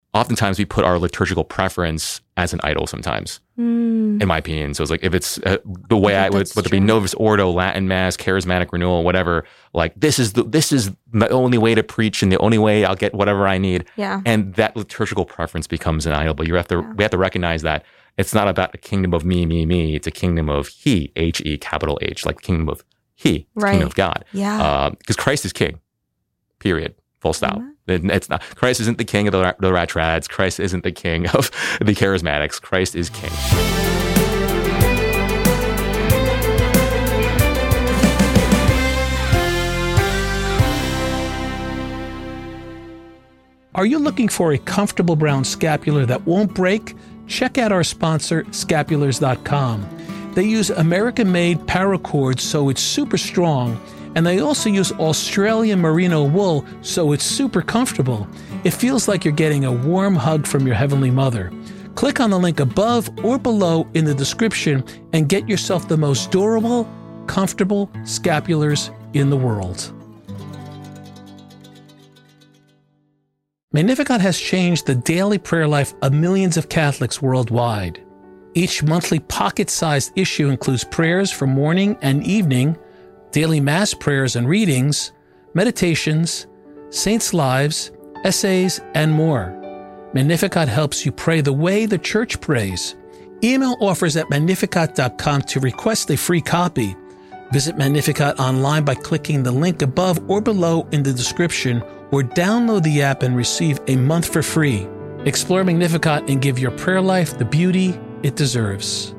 oftentimes we put our liturgical preference as an idol sometimes, in my opinion. So it's like, if it's the way I would, whether it be Novus Ordo, Latin Mass, Charismatic Renewal, whatever, like this is the only way to preach and the only way I'll get whatever I need. Yeah. And that liturgical preference becomes an idol. But we have to recognize that it's not about a kingdom of me, me, me. It's a kingdom of He, H-E, capital H, like kingdom of He, kingdom of God. Yeah. Because Christ is king, period, full stop. It's not. Christ isn't the king of the rat trads. Christ isn't the king of the charismatics. Christ is king. Are you looking for a comfortable brown scapular that won't break? Check out our sponsor, Scapulars.com. They use American-made paracord, so it's super strong, and they also use Australian merino wool, so it's super comfortable. It feels like you're getting a warm hug from your Heavenly Mother. Click on the link above or below in the description and get yourself the most durable, comfortable scapulars in the world. Magnificat has changed the daily prayer life of millions of Catholics worldwide. Each monthly pocket-sized issue includes prayers for morning and evening, daily Mass prayers and readings, meditations, saints' lives, essays, and more. Magnificat helps you pray the way the Church prays. Email offers at magnificat.com to request a free copy. Visit Magnificat online by clicking the link above or below in the description, or download the app and receive a month for free. Explore Magnificat and give your prayer life the beauty it deserves.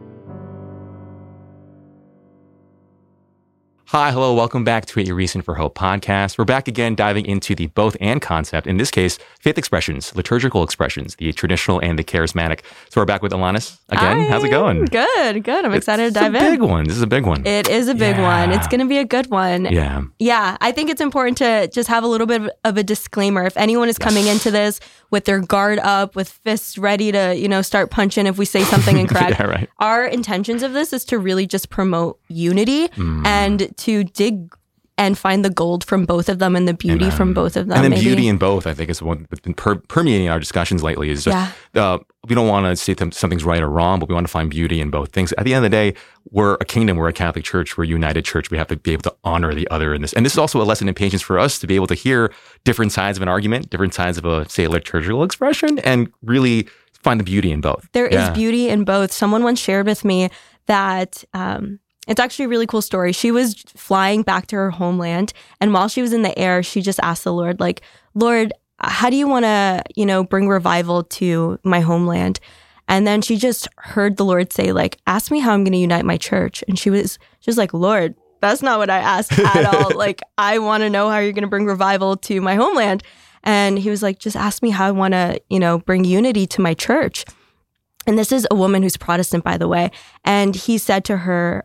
Hi, hello, welcome back to A Reason for Hope podcast. We're back again diving into the both and concept, in this case, faith expressions, liturgical expressions, the traditional and the charismatic. So we're back with Alanis again. Hi. How's it going? Good. I'm excited to dive in. It's a big one. This is a big one. It is a big one. It's going to be a good one. Yeah. Yeah, I think it's important to just have a little bit of a disclaimer. If anyone is coming into this with their guard up, with fists ready to, start punching if we say something incorrect, Yeah, right. Our intentions of this is to really just promote unity and to dig and find the gold from both of them and the beauty from both of them. And then beauty in both, I think, is what that's been permeating our discussions lately. Is just we don't want to say something's right or wrong, but we want to find beauty in both things. At the end of the day, we're a kingdom, we're a Catholic Church, we're a united church. We have to be able to honor the other in this. And this is also a lesson in patience for us to be able to hear different sides of an argument, different sides of a, say, liturgical expression, and really find the beauty in both. There is beauty in both. Someone once shared with me that it's actually a really cool story. She was flying back to her homeland, and while she was in the air, she just asked the Lord, Lord, how do you want to, bring revival to my homeland? And then she just heard the Lord say, ask me how I'm going to unite my church. And she was like, Lord, that's not what I asked at all. I want to know how you're going to bring revival to my homeland. And he was like, just ask me how I want to, bring unity to my church. And this is a woman who's Protestant, by the way. And he said to her,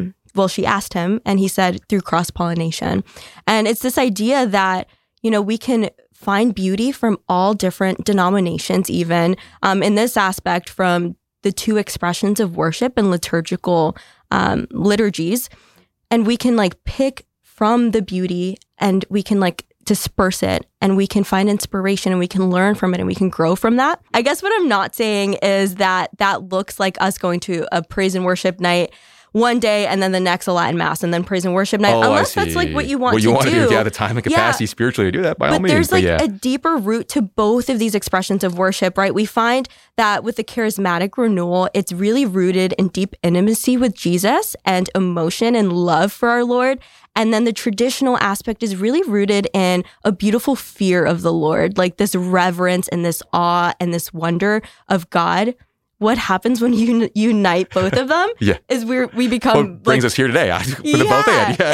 she asked him, and he said, through cross-pollination. And it's this idea that, we can find beauty from all different denominations, even in this aspect, from the two expressions of worship and liturgical liturgies. And we can pick from the beauty, and we can disperse it, and we can find inspiration, and we can learn from it, and we can grow from that. I guess what I'm not saying is that looks like us going to a praise and worship night one day, and then the next a Latin Mass, and then praise and worship night. Unless that's what you want to do. What you want to do, if you have the time and capacity spiritually to do that, by all means. But there's a deeper root to both of these expressions of worship, right? We find that with the charismatic renewal, it's really rooted in deep intimacy with Jesus and emotion and love for our Lord. And then the traditional aspect is really rooted in a beautiful fear of the Lord, this reverence and this awe and this wonder of God. What happens when you unite both of them is we become... What brings us here today. With the both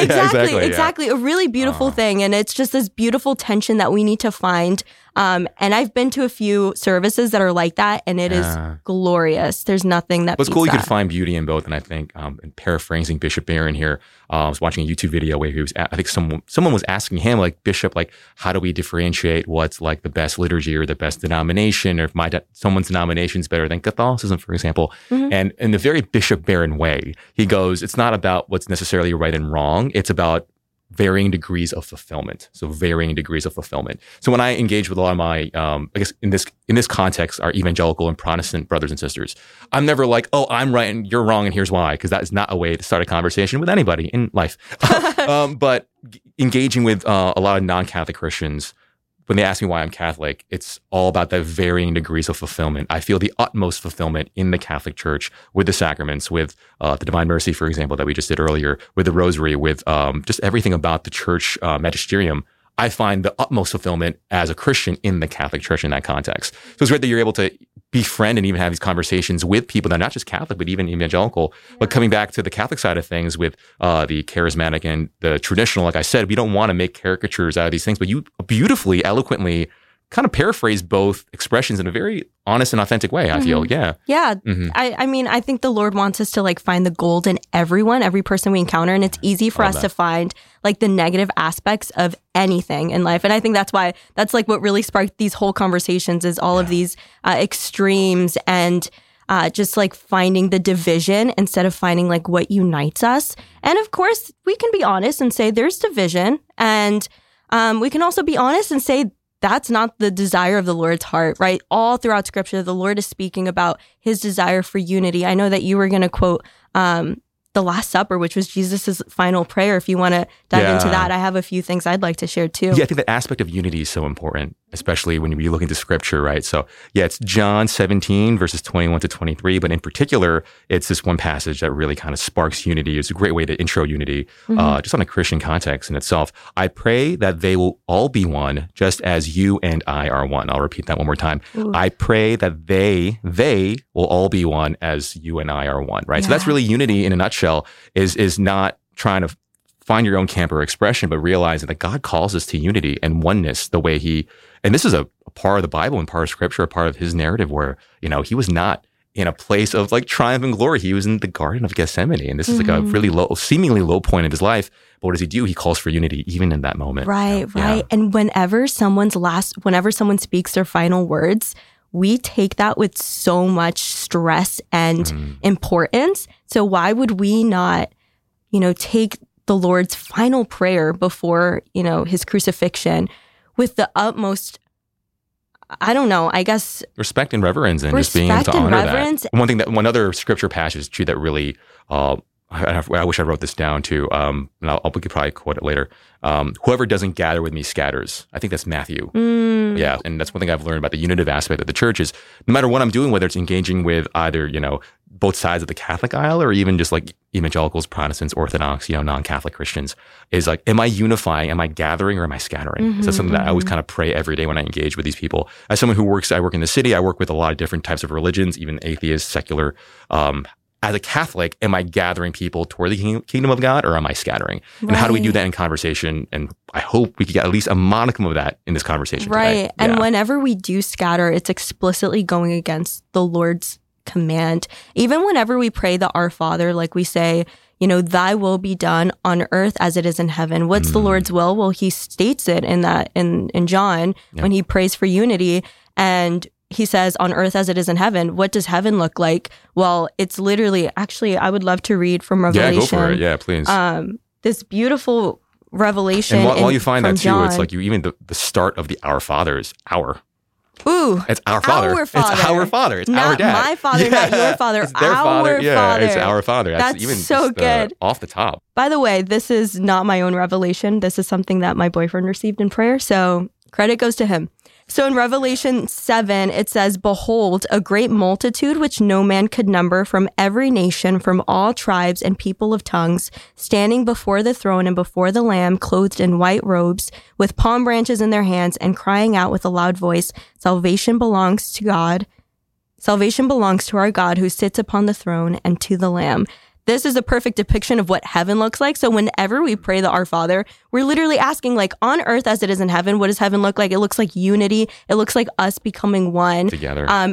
in. Exactly. A really beautiful thing. And it's just this beautiful tension that we need to find. And I've been to a few services that are like that, and it is glorious. There's nothing that It's beats cool you that. could find beauty in both. And I think, in paraphrasing Bishop Barron here, I was watching a YouTube video where he was, I think someone was asking him, Bishop, how do we differentiate what's the best liturgy or the best denomination, or if someone's denomination is better than Catholicism, for example. And in the very Bishop Barron way, he goes, it's not about what's necessarily right and wrong. It's about varying degrees of fulfillment. So varying degrees of fulfillment. So when I engage with a lot of my, I guess in this context, our evangelical and Protestant brothers and sisters, I'm never like, oh, I'm right and you're wrong and here's why, because that is not a way to start a conversation with anybody in life. But engaging with a lot of non-Catholic Christians, when they ask me why I'm Catholic, it's all about the varying degrees of fulfillment. I feel the utmost fulfillment in the Catholic Church with the sacraments, with the Divine Mercy, for example, that we just did earlier, with the Rosary, with just everything about the Church magisterium. I find the utmost fulfillment as a Christian in the Catholic Church in that context. So it's great that you're able to befriend and even have these conversations with people that are not just Catholic, but even evangelical. But coming back to the Catholic side of things with the charismatic and the traditional, like I said, we don't want to make caricatures out of these things, but you beautifully, eloquently kind of paraphrase both expressions in a very honest and authentic way, I feel. Yeah. Yeah. I mean, I think the Lord wants us to like find the gold in everyone, every person we encounter. And it's easy for us to find like the negative aspects of anything in life. And I think that's why, that's like what really sparked these whole conversations is all of these extremes and just like finding the division instead of finding like what unites us. And of course, we can be honest and say there's division. And we can also be honest and say that's not the desire of the Lord's heart, right? All throughout Scripture, the Lord is speaking about his desire for unity. I know that you were going to quote the Last Supper, which was Jesus's final prayer. If you want to dive into that, I have a few things I'd like to share too. Yeah, I think that aspect of unity is so important, especially when you look into Scripture, right? So yeah, it's John 17 verses 21 to 23, but in particular, it's this one passage that really kind of sparks unity. It's a great way to intro unity, just on a Christian context in itself. I pray that they will all be one, just as you and I are one. I'll repeat that one more time. Ooh. I pray that they will all be one as you and I are one, right? Yeah. So that's really unity in a nutshell. Is not trying to find your own camp or expression, but realizing that God calls us to unity and oneness the way and this is a part of the Bible and part of Scripture, a part of his narrative where, he was not in a place of like triumph and glory. He was in the Garden of Gethsemane. And this is like a really seemingly low point of his life. But what does he do? He calls for unity even in that moment. Right. And whenever someone speaks their final words, we take that with so much stress and importance. So why would we not, take the Lord's final prayer before, his crucifixion with the utmost, I don't know, I guess respect and reverence and just being able to honor that. One other Scripture passage too that really, I wish I wrote this down too. And we could probably quote it later. Whoever doesn't gather with me scatters. I think that's Matthew. Yeah. And that's one thing I've learned about the unitive aspect of the church is no matter what I'm doing, whether it's engaging with either, both sides of the Catholic aisle or even just like evangelicals, Protestants, Orthodox, non-Catholic Christians, is like, am I unifying? Am I gathering or am I scattering? So that's something that I always kind of pray every day when I engage with these people. As someone I work in the city, I work with a lot of different types of religions, even atheist, secular. As a Catholic, am I gathering people toward the kingdom of God or am I scattering? Right. And how do we do that in conversation? And I hope we could get at least a modicum of that in this conversation today. And whenever we do scatter, it's explicitly going against the Lord's command. Even whenever we pray the Our Father, like we say, thy will be done on earth as it is in heaven. What's the Lord's will? Well, he states it in John when he prays for unity. And he says, on earth as it is in heaven. What does heaven look like? Well, it's literally, actually, I would love to read from Revelation. Yeah, go for it. Yeah, please. This beautiful revelation. And while you find that too, John, it's like even the start of the Our Father is our. Ooh. It's our Father. Our Father. It's our Father. It's not our dad. My Father, not your Father. It's their Father. Yeah, it's our Father. That's even so just, good. Off the top. By the way, this is not my own revelation. This is something that my boyfriend received in prayer. So credit goes to him. So in Revelation 7, it says, behold, a great multitude which no man could number from every nation, from all tribes and people of tongues, standing before the throne and before the Lamb, clothed in white robes, with palm branches in their hands, and crying out with a loud voice, salvation belongs to God. Salvation belongs to our God who sits upon the throne and to the Lamb. This is a perfect depiction of what heaven looks like. So whenever we pray the Our Father, we're literally asking, like, on earth as it is in heaven, what does heaven look like? It looks like unity. It looks like us becoming one. Together.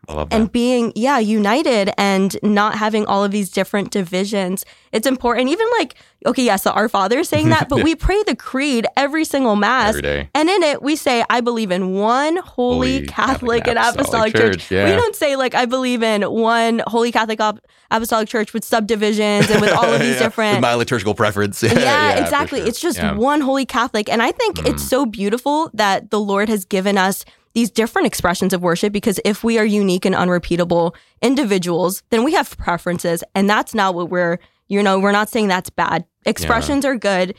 and being united and not having all of these different divisions. It's important. Even like, okay, yes, so Our Father is saying that, but we pray the creed every single Mass. Every day. And in it, we say, I believe in one Holy Catholic and Apostolic Church. Yeah. We don't say like, I believe in one Holy Catholic Apostolic Church with subdivisions and with all of these different... With my liturgical preference. Yeah, exactly. Sure. It's just one Holy Catholic. And I think it's so beautiful that the Lord has given us these different expressions of worship, because if we are unique and unrepeatable individuals, then we have preferences. And that's not what we're not saying that's bad. Expressions are good.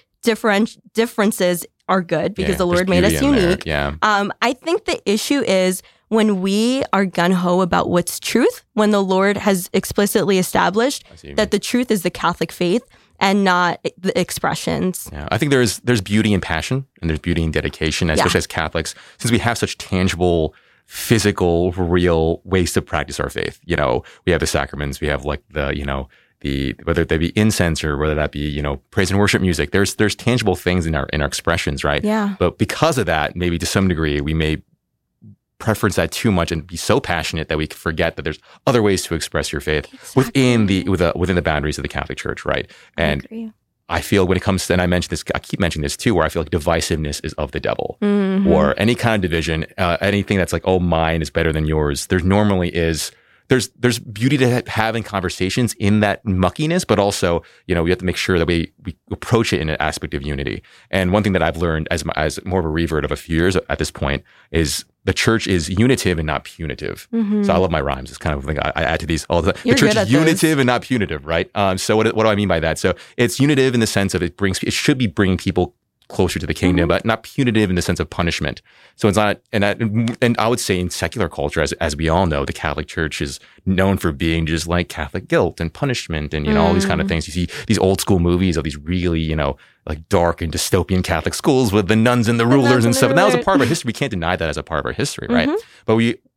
Differences are good because the Lord made us unique. Yeah. I think the issue is when we are gung-ho about what's truth, when the Lord has explicitly established that the truth is the Catholic faith and not the expressions. Yeah, I think there's beauty in passion and there's beauty in dedication, especially as Catholics, since we have such tangible, physical, real ways to practice our faith. You know, we have the sacraments, we have like the whether that be incense or whether that be, praise and worship music. There's tangible things in our expressions, right? Yeah. But because of that, maybe to some degree, we may preference that too much and be so passionate that we forget that there's other ways to express your faith within the boundaries of the Catholic Church, right? And I feel when it comes to, and I keep mentioning this too, where I feel like divisiveness is of the devil, or any kind of division, anything that's like, oh, mine is better than yours. There normally is. There's beauty to having conversations in that muckiness, but also, we have to make sure that we approach it in an aspect of unity. And one thing that I've learned as more of a revert of a few years at this point is the church is unitive and not punitive. So I love my rhymes. It's kind of like I add to these all the time. The church is unitive and not punitive, right? So what do I mean by that? So it's unitive in the sense of it should be bringing people closer to the kingdom, but not punitive in the sense of punishment. So it's not, and I would say in secular culture, as we all know, the Catholic Church is known for being just like Catholic guilt and punishment and, all these kind of things. You see these old school movies of these really, like dark and dystopian Catholic schools with the nuns and the rulers and stuff. And that was a part of our history. We can't deny that as a part of our history, right? But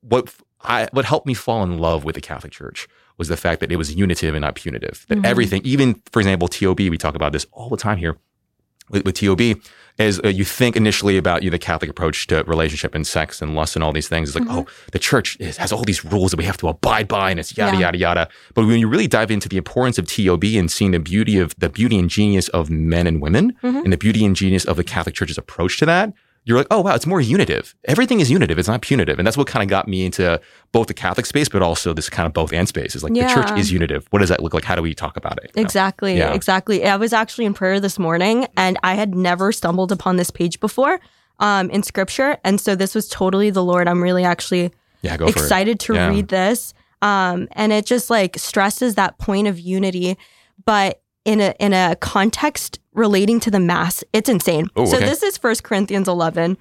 what helped me fall in love with the Catholic Church was the fact that it was unitive and not punitive. That everything, even, for example, TOB, we talk about this all the time here, with TOB, is you think initially about the Catholic approach to relationship and sex and lust and all these things. It's like, the church has all these rules that we have to abide by, and it's yada, yada, yada. But when you really dive into the importance of TOB and seeing the beauty and genius of men and women and the beauty and genius of the Catholic Church's approach to that, you're like, oh, wow, it's more unitive. Everything is unitive. It's not punitive. And that's what kind of got me into both the Catholic space, but also this kind of both and space. It's like the church is unitive. What does that look like? How do we talk about it? Exactly. I was actually in prayer this morning and I had never stumbled upon this page before in scripture. And so this was totally the Lord. I'm really actually excited to read this. And it just like stresses that point of unity, but in a context relating to the Mass. It's insane. Ooh, so this is 1 Corinthians 11.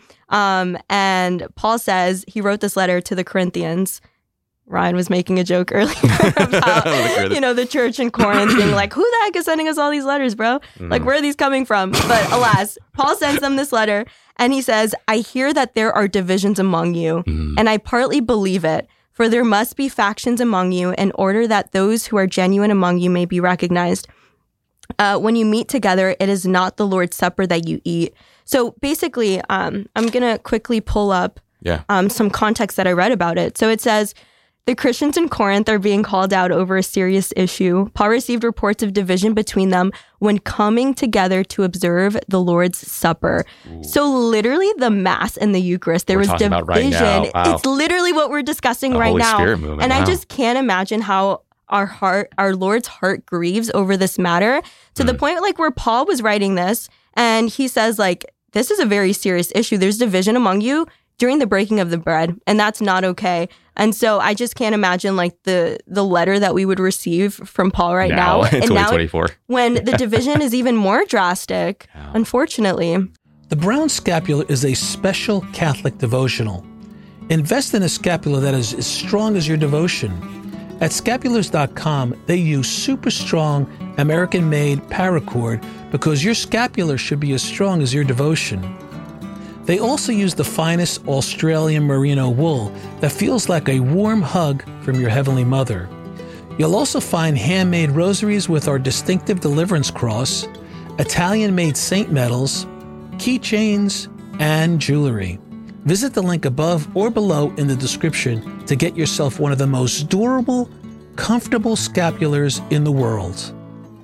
And Paul says he wrote this letter to the Corinthians. Ryan was making a joke earlier about, the church in Corinth being like, who the heck is sending us all these letters, bro? Like, where are these coming from? But alas, Paul sends them this letter and he says, I hear that there are divisions among you, and I partly believe it. For there must be factions among you in order that those who are genuine among you may be recognized. When you meet together, it is not the Lord's Supper that you eat. So basically, I'm going to quickly pull up some context that I read about it. So it says, the Christians in Corinth are being called out over a serious issue. Paul received reports of division between them when coming together to observe the Lord's Supper. Ooh. So literally the Mass and the Eucharist, there was division. Right now. Wow. It's literally what we're discussing right now. Spirit movement. And I just can't imagine how our Lord's heart grieves over this matter to the point like where Paul was writing this and he says like, this is a very serious issue. There's division among you during the breaking of the bread, and that's not okay. And so I just can't imagine like the letter that we would receive from Paul right now. In 2024. When the division is even more drastic, unfortunately. The Brown Scapular is a special Catholic devotional. Invest in a scapular that is as strong as your devotion. At scapulars.com, they use super strong American-made paracord because your scapular should be as strong as your devotion. They also use the finest Australian merino wool that feels like a warm hug from your Heavenly Mother. You'll also find handmade rosaries with our distinctive deliverance cross, Italian-made saint medals, keychains, and jewelry. Visit the link above or below in the description to get yourself one of the most durable, comfortable scapulars in the world.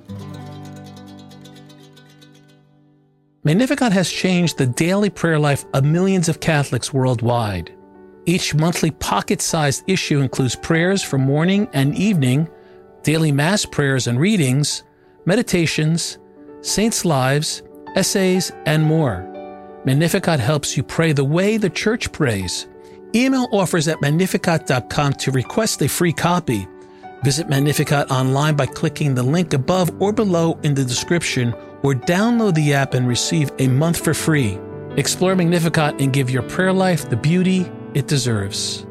Magnificat has changed the daily prayer life of millions of Catholics worldwide. Each monthly pocket-sized issue includes prayers for morning and evening, daily Mass prayers and readings, meditations, saints' lives, essays, and more. Magnificat helps you pray the way the Church prays. Email offers at magnificat.com to request a free copy. Visit Magnificat online by clicking the link above or below in the description, or download the app and receive a month for free. Explore Magnificat and give your prayer life the beauty it deserves.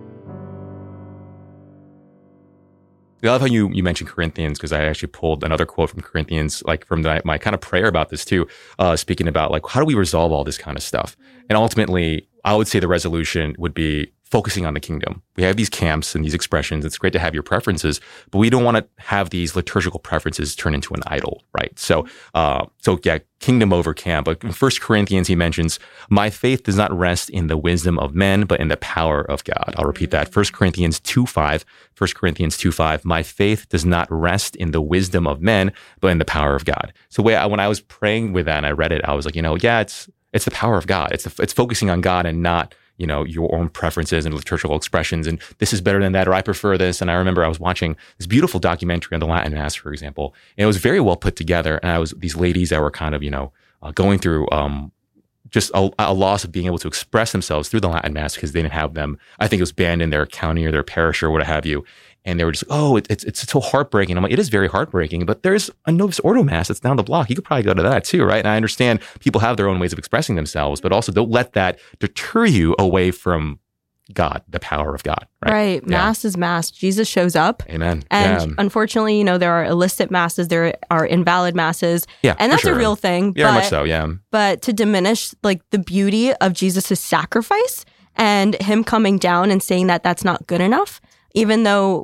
I love how you mentioned Corinthians, because I actually pulled another quote from Corinthians, like from my kind of prayer about this too, speaking about like, how do we resolve all this kind of stuff? And ultimately, I would say the resolution would be focusing on the kingdom. We have these camps and these expressions. It's great to have your preferences, but we don't want to have these liturgical preferences turn into an idol, right? So yeah, kingdom over camp. But in 1 Corinthians, he mentions, my faith does not rest in the wisdom of men, but in the power of God. I'll repeat that. 1 Corinthians 2:5. 1 Corinthians 2:5. My faith does not rest in the wisdom of men, but in the power of God. So when I was praying with that and I read it, I was like, yeah, it's the power of God. It's focusing on God and not, your own preferences and liturgical expressions, and this is better than that, or I prefer this. And I remember I was watching this beautiful documentary on the Latin Mass, for example, and it was very well put together. And these ladies that were kind of, going through just a loss of being able to express themselves through the Latin Mass because they didn't have them. I think it was banned in their county or their parish or what have you. And they were just, it's so heartbreaking. I'm like, it is very heartbreaking, but there's a Novus Ordo Mass that's down the block. You could probably go to that too, right? And I understand people have their own ways of expressing themselves, but also don't let that deter you away from God, the power of God. Right. Mass is Mass. Jesus shows up. Amen. And unfortunately, there are illicit Masses, there are invalid Masses. Yeah, and that's a real thing. Very much so, yeah. But to diminish like the beauty of Jesus' sacrifice and him coming down and saying that that's not good enough, even though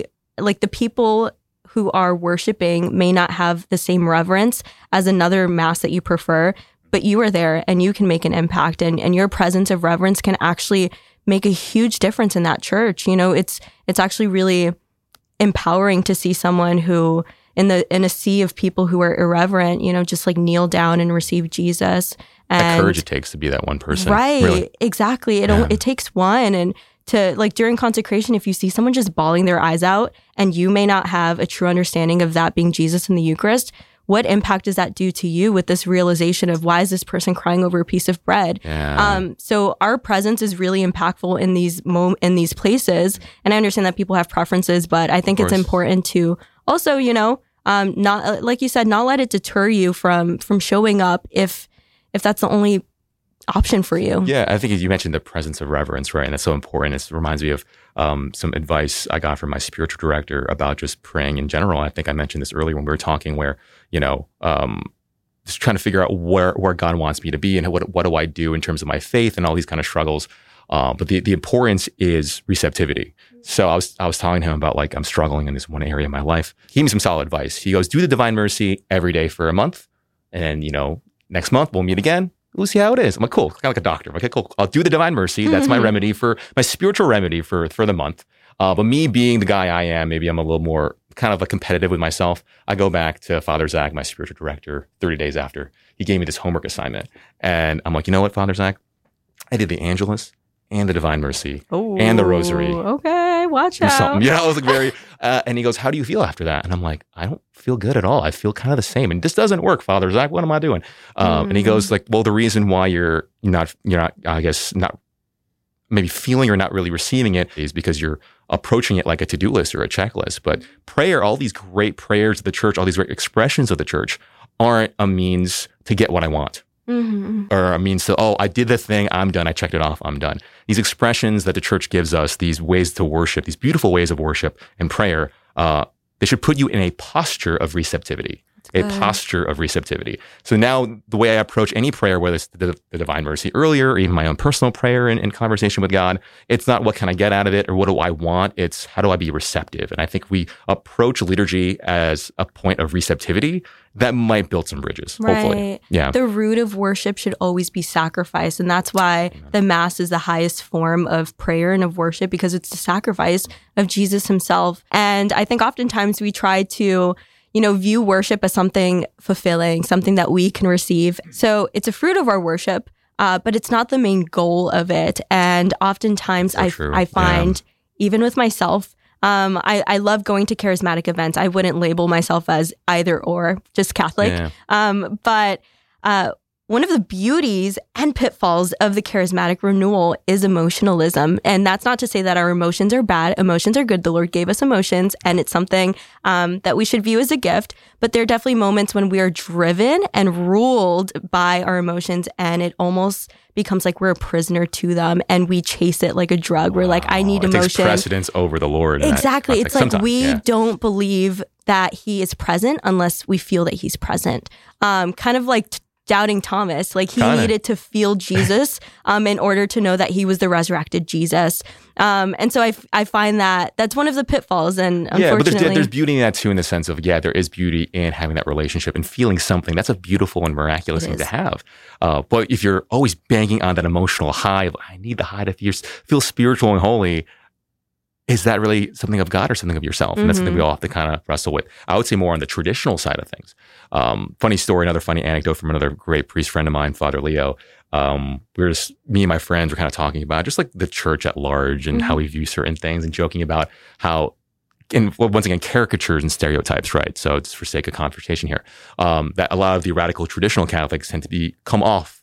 the people who are worshiping may not have the same reverence as another Mass that you prefer, but you are there and you can make an impact, and your presence of reverence can actually make a huge difference in that church. It's actually really empowering to see someone who in a sea of people who are irreverent, just like kneel down and receive Jesus. And the courage it takes to be that one person. Right. Really. Exactly. It takes one. And to like during consecration, if you see someone just bawling their eyes out and you may not have a true understanding of that being Jesus in the Eucharist, what impact does that do to you with this realization of why is this person crying over a piece of bread? Yeah. So our presence is really impactful in these places. And I understand that people have preferences, but I think it's important to also, not, like you said, not let it deter you from showing up if that's the only option for you. Yeah, I think you mentioned the presence of reverence, right? And that's so important. It reminds me of some advice I got from my spiritual director about just praying in general. I think I mentioned this earlier when we were talking, where just trying to figure out where God wants me to be and what do I do in terms of my faith and all these kind of struggles. But the importance is receptivity. So I was talking to him about like I'm struggling in this one area of my life. He gave me some solid advice. He goes, do the Divine Mercy every day for a month, and next month we'll meet again. We'll see how it is. I'm like, cool, kind of like a doctor. Okay, cool. I'll do the Divine Mercy. That's my remedy my spiritual remedy for the month. But me being the guy I am, maybe I'm a little more kind of like competitive with myself. I go back to Father Zach, my spiritual director, 30 days after. He gave me this homework assignment. And I'm like, you know what, Father Zach? I did the Angelus and the Divine Mercy and the Rosary. Okay, watch out. Something. Yeah, I was like very, and he goes, how do you feel after that? And I'm like, I don't feel good at all. I feel kind of the same. And this doesn't work, Father Zach. What am I doing? And he goes like, well, the reason why you're not, I guess, not maybe feeling or not really receiving it is because you're approaching it like a to-do list or a checklist. But prayer, all these great prayers of the church, all these great expressions of the church aren't a means to get what I want. Or a means to, I did the thing, I'm done, I checked it off, I'm done. These expressions that the church gives us, these ways to worship, these beautiful ways of worship and prayer, they should put you in a posture of receptivity. a posture of receptivity. So now the way I approach any prayer, whether it's the Divine Mercy earlier, or even my own personal prayer and conversation with God, it's not what can I get out of it or what do I want? It's how do I be receptive? And I think we approach liturgy as a point of receptivity that might build some bridges, hopefully. Yeah. The root of worship should always be sacrifice. And that's why the Mass is the highest form of prayer and of worship, because it's the sacrifice of Jesus himself. And I think oftentimes we try to, view worship as something fulfilling, something that we can receive. So it's a fruit of our worship, but it's not the main goal of it. And oftentimes I find, even with myself, I love going to charismatic events. I wouldn't label myself as either or, just Catholic. Yeah. But one of the beauties and pitfalls of the charismatic renewal is emotionalism. And that's not to say that our emotions are bad. Emotions are good. The Lord gave us emotions, and it's something that we should view as a gift. But there are definitely moments when we are driven and ruled by our emotions, and it almost becomes like we're a prisoner to them, and we chase it like a drug. We're like, I need emotion. It takes precedence over the Lord. Exactly. It's like we don't believe that he is present unless we feel that he's present. Kind of like doubting Thomas, like he needed to feel Jesus in order to know that he was the resurrected Jesus. And so I find that that's one of the pitfalls. And unfortunately, but there's beauty in that too, in the sense of, there is beauty in having that relationship and feeling something. That's a beautiful and miraculous thing to have. But if you're always banking on that emotional high, I need the high to feel spiritual and holy, is that really something of God or something of yourself? And that's something we all have to kind of wrestle with. I would say more on the traditional side of things. Funny story, another funny anecdote from another great priest friend of mine, Father Leo. Me and my friends were kind of talking about just like the church at large and how we view certain things, and joking about how, and once again, caricatures and stereotypes, right? So it's for sake of conversation here, that a lot of the radical traditional Catholics tend to come off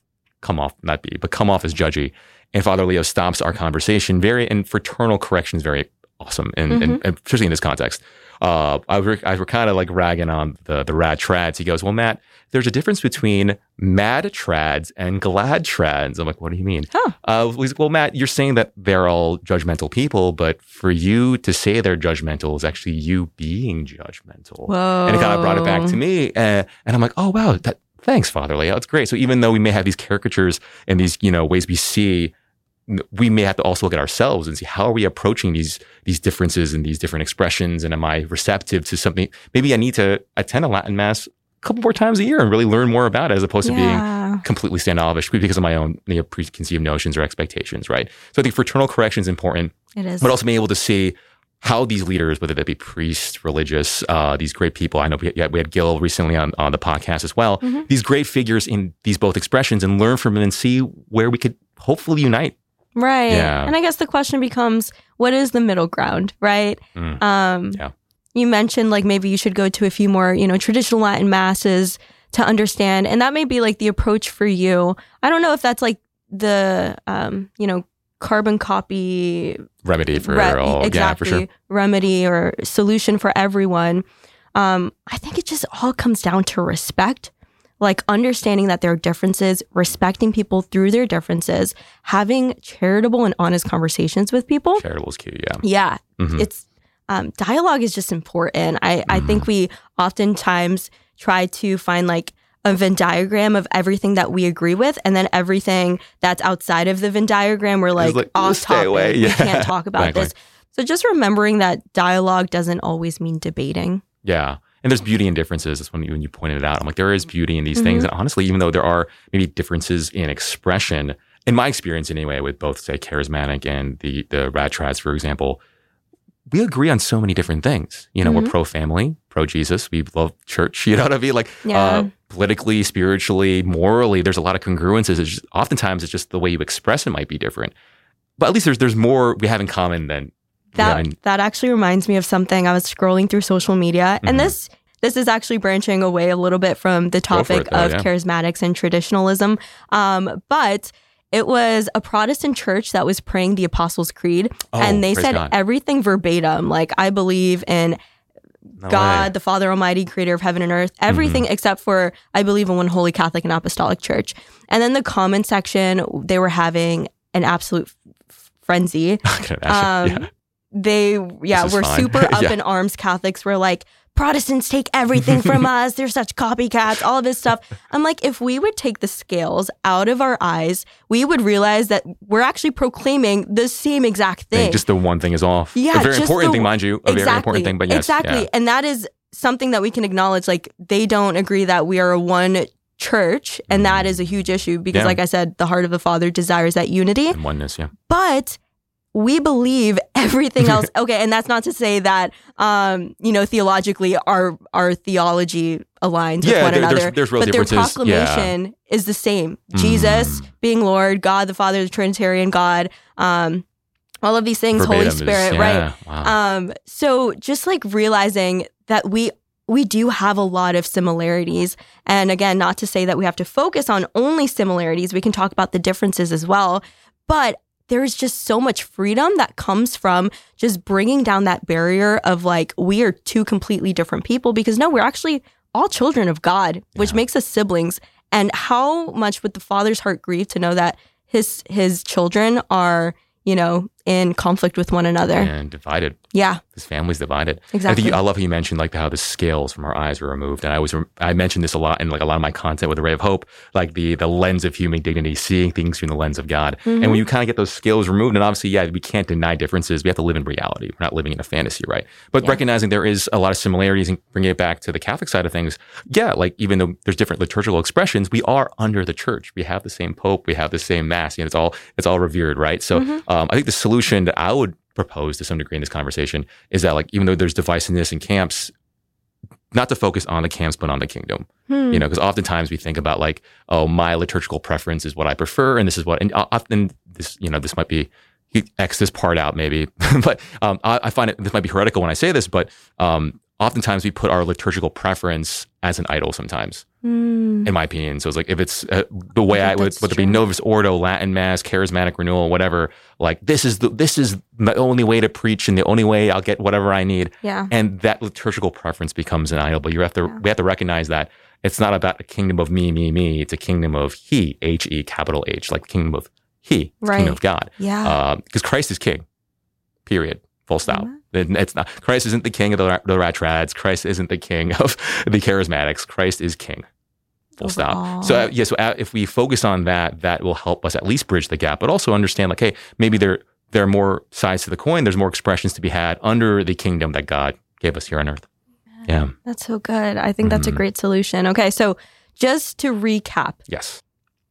as judgy. And Father Leo stops our conversation and fraternal correction is very awesome, and especially in this context. I were kind of like ragging on the rad trads. He goes, well, Matt, there's a difference between mad trads and glad trads. I'm like, what do you mean? He's like, well, Matt, you're saying that they're all judgmental people, but for you to say they're judgmental is actually you being judgmental. Whoa. And it kind of brought it back to me. And I'm like, oh, wow, thanks, Father Leo. It's great. So even though we may have these caricatures and these, ways we see, we may have to also look at ourselves and see how are we approaching these differences and these different expressions, and am I receptive to something? Maybe I need to attend a Latin Mass a couple more times a year and really learn more about it, as opposed to being completely standoffish because of my own preconceived notions or expectations, right? So I think fraternal correction is important. It is. But also being able to see how these leaders, whether they be priests, religious, these great people. I know we had Gil recently on the podcast as well. These great figures in these both expressions, and learn from them and see where we could hopefully unite. Right. Yeah. And I guess the question becomes, what is the middle ground, right? You mentioned like maybe you should go to a few more, traditional Latin masses to understand. And that may be like the approach for you. I don't know if that's like the, carbon copy remedy for all. Exactly. Yeah, for sure. Remedy or solution for everyone. I think it just all comes down to respect. Like understanding that there are differences, respecting people through their differences, having charitable and honest conversations with people. Charitable is key, yeah. Yeah. It's dialogue is just important. I think we oftentimes try to find like a Venn diagram of everything that we agree with, and then everything that's outside of the Venn diagram, we're like off topic. Away. Yeah. We can't talk about this. So just remembering that dialogue doesn't always mean debating. Yeah. And there's beauty in differences. That's when you pointed it out. I'm like, there is beauty in these things. And honestly, even though there are maybe differences in expression, in my experience anyway, with both, say, charismatic and the rad trads, for example, we agree on so many different things. We're pro-family, pro-Jesus. We love church. You know what I mean? Like politically, spiritually, morally, there's a lot of congruences. Oftentimes, it's just the way you express it might be different. But at least there's more we have in common than... That actually reminds me of something. I was scrolling through social media, and this is actually branching away a little bit from the topic of charismatics and traditionalism. But it was a Protestant church that was praying the Apostles' Creed, and they said everything verbatim. Like, I believe in God, the Father Almighty, creator of heaven and earth, everything except for, I believe in one holy Catholic and Apostolic Church. And then the comment section, they were having an absolute frenzy. I can imagine. They were super up in arms. Catholics were like, Protestants take everything from us. They're such copycats, all of this stuff. I'm like, if we would take the scales out of our eyes, we would realize that we're actually proclaiming the same exact thing. Just the one thing is off. Yeah, a very important thing, mind you. A very important thing, but yes. Exactly. Yeah. And that is something that we can acknowledge. Like, they don't agree that we are one church. And that is a huge issue because, like I said, the heart of the Father desires that unity. And oneness, yeah. But we believe everything else. Okay, and that's not to say that, theologically our theology aligns with one another. There's real but differences. Their proclamation is the same. Jesus being Lord, God the Father, the Trinitarian God, all of these things, Verbatim Holy Spirit, right? Wow. So just like realizing that we do have a lot of similarities. And again, not to say that we have to focus on only similarities. We can talk about the differences as well. But there's just so much freedom that comes from just bringing down that barrier of like, we are two completely different people, because no, we're actually all children of God, which makes us siblings. And how much would the Father's heart grieve to know that his children are, in conflict with one another. And divided. Yeah. His family's divided. Exactly. I love how you mentioned like how the scales from our eyes were removed. And I mentioned this a lot in like a lot of my content with A Ray of Hope, like the lens of human dignity, seeing things through the lens of God. And when you kind of get those scales removed, and obviously, we can't deny differences. We have to live in reality. We're not living in a fantasy, right? But recognizing there is a lot of similarities and bringing it back to the Catholic side of things. Yeah, like even though there's different liturgical expressions, we are under the church. We have the same Pope. We have the same Mass. It's all revered, right? So I think the solution that I would propose to some degree in this conversation is that like even though there's divisiveness in camps, not to focus on the camps but on the kingdom, because oftentimes we think about like, oh, my liturgical preference is what I prefer, and this is what, and often this this might be X this part out maybe, but I find this might be heretical when I say this, but oftentimes we put our liturgical preference as an idol sometimes, in my opinion. So it's like if it's the way I would, whether it be Novus Ordo, Latin Mass, Charismatic Renewal, whatever, like this is the only way to preach and the only way I'll get whatever I need. Yeah. And that liturgical preference becomes an idol. But we have to recognize that it's not about a kingdom of me. It's a kingdom of He, He, capital H, like kingdom of He, right. Kingdom of God. Yeah. Because Christ is King. Period. Full stop. It's not. Christ isn't the king of the rat trads. Christ isn't the king of the charismatics. Christ is king. Full stop. So if we focus on that, that will help us at least bridge the gap, but also understand like, hey, maybe there are more sides to the coin. There's more expressions to be had under the kingdom that God gave us here on earth. Yeah. That's so good. I think that's a great solution. Okay. So just to recap. Yes.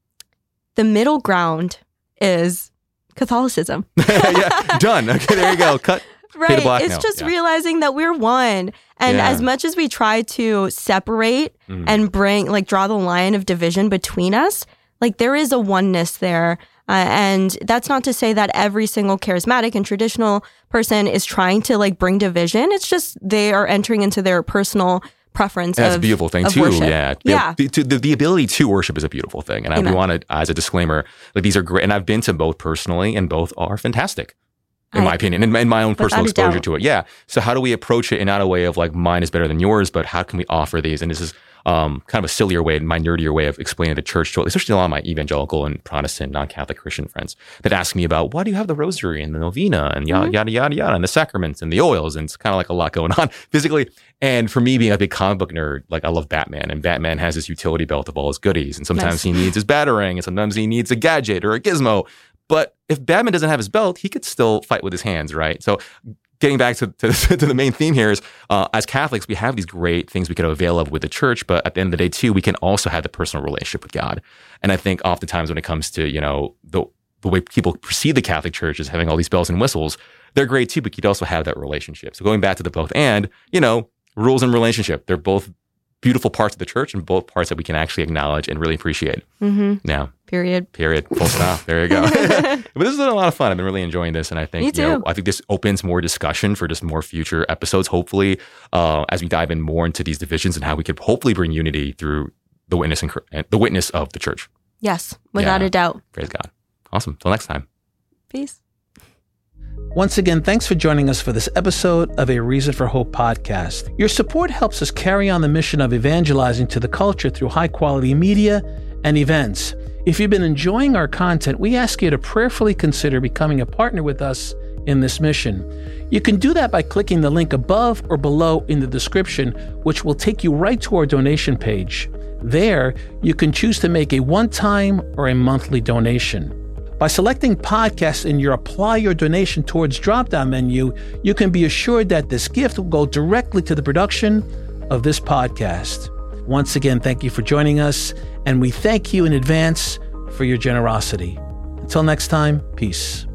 The middle ground is Catholicism. Yeah. Done. Okay. There you go. Cut. Right. It's just realizing that we're one. And as much as we try to separate and draw the line of division between us, like there is a oneness there. And that's not to say that every single charismatic and traditional person is trying to like bring division. It's just they are entering into their personal preference. That's a beautiful thing too. Worship. Yeah. The ability to worship is a beautiful thing. And I want to, as a disclaimer, like these are great. And I've been to both personally, and both are fantastic. In my opinion, in my own personal exposure to it. Yeah. So how do we approach it in not a way of like mine is better than yours, but how can we offer these? And this is kind of a sillier way, my nerdier way of explaining the church to, especially a lot of my evangelical and Protestant, non-Catholic Christian friends that ask me about, why do you have the rosary and the novena and yada, yada, yada, yada, and the sacraments and the oils? And it's kind of like a lot going on physically. And for me, being a big comic book nerd, like I love Batman, and Batman has this utility belt of all his goodies. And sometimes he needs his batarang, and sometimes he needs a gadget or a gizmo. But if Batman doesn't have his belt, he could still fight with his hands, right? So getting back to the main theme here is, as Catholics, we have these great things we could avail of with the church, but at the end of the day, too, we can also have the personal relationship with God. And I think oftentimes when it comes to, the way people perceive the Catholic Church as having all these bells and whistles, they're great too, but you'd also have that relationship. So going back to the both and, rules and relationship, they're both beautiful parts of the church and both parts that we can actually acknowledge and really appreciate. Yeah. Period. Full stop. There you go. But this has been a lot of fun. I've been really enjoying this. And I think, I think this opens more discussion for just more future episodes, hopefully, as we dive in more into these divisions and how we could hopefully bring unity through the witness of the church. Yes, without a doubt. Praise God. Awesome. Till next time. Peace. Once again, thanks for joining us for this episode of A Reason for Hope podcast. Your support helps us carry on the mission of evangelizing to the culture through high-quality media and events. If you've been enjoying our content, we ask you to prayerfully consider becoming a partner with us in this mission. You can do that by clicking the link above or below in the description, which will take you right to our donation page. There, you can choose to make a one-time or a monthly donation. By selecting podcasts in your Apply Your Donation Towards drop-down menu, you can be assured that this gift will go directly to the production of this podcast. Once again, thank you for joining us, and we thank you in advance for your generosity. Until next time, peace.